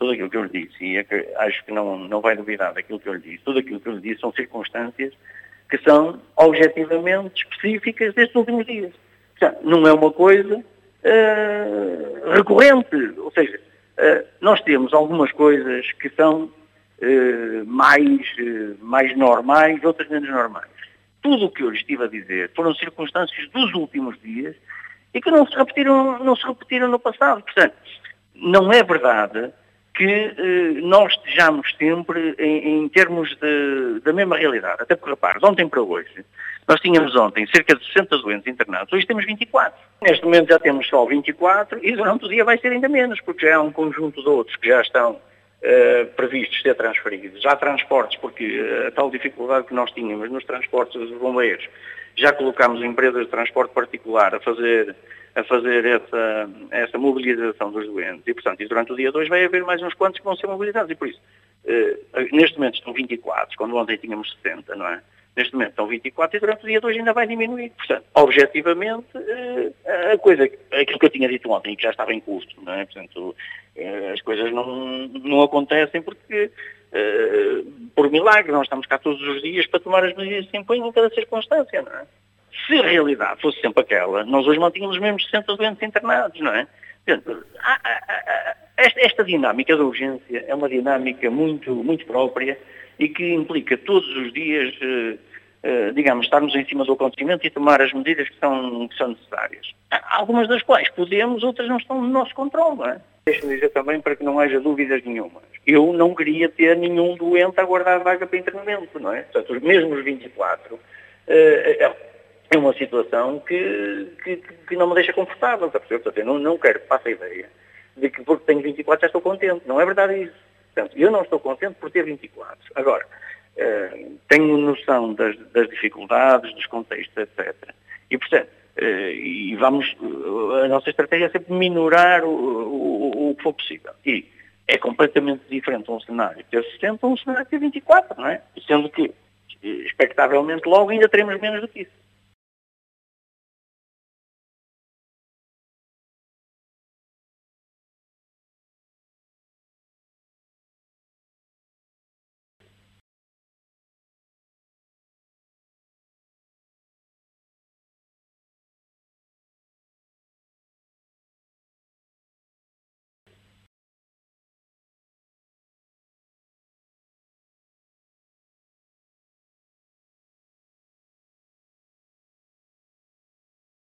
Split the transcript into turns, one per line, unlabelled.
tudo aquilo que eu lhe disse, e é que acho que não vai duvidar daquilo que eu lhe disse, tudo aquilo que eu lhe disse são circunstâncias que são objetivamente específicas destes últimos dias. Portanto, não é uma coisa recorrente, ou seja, nós temos algumas coisas que são mais normais, outras menos normais. Tudo o que eu lhe estive a dizer foram circunstâncias dos últimos dias e que não se repetiram no passado. Portanto, não é verdade que nós estejamos sempre em termos da mesma realidade. Até porque, repare, de ontem para hoje, nós tínhamos ontem cerca de 60 doentes internados, hoje temos 24. Neste momento já temos só 24 e durante o dia vai ser ainda menos, porque já há um conjunto de outros que já estão previstos ser transferidos. Há transportes, porque a tal dificuldade que nós tínhamos nos transportes dos bombeiros, já colocámos empresas de transporte particular a fazer essa mobilização dos doentes. E, portanto, durante o dia 2 vai haver mais uns quantos que vão ser mobilizados. E, por isso, neste momento estão 24, quando ontem tínhamos 60, não é? Neste momento estão 24 e durante o dia 2 ainda vai diminuir. Portanto, objetivamente, aquilo que eu tinha dito ontem, que já estava em curso, não é? Portanto, as coisas não acontecem porque, por milagre, nós estamos cá todos os dias para tomar as medidas que se impõem em cada circunstância, não é? Se a realidade fosse sempre aquela, nós hoje mantínhamos os mesmos 60 doentes internados, não é? Portanto, esta dinâmica da urgência é uma dinâmica muito, muito própria e que implica todos os dias, digamos, estarmos em cima do acontecimento e tomar as medidas que são necessárias. Algumas das quais podemos, outras não estão no nosso controle, não é? Deixe-me dizer também, para que não haja dúvidas nenhumas, eu não queria ter nenhum doente a aguardar vaga para internamento, não é? Portanto, mesmo os 24, é uma situação que não me deixa confortável, está a perceber? Portanto, eu não quero que passe a ideia de que porque tenho 24 já estou contente. Não é verdade isso. Portanto, eu não estou contente por ter 24. Agora, tenho noção das dificuldades, dos contextos, etc. E, portanto, a nossa estratégia é sempre minorar o que for possível. E é completamente diferente um cenário ter 60 a um cenário ter 24, não é? Sendo que, expectavelmente, logo ainda teremos menos do que isso.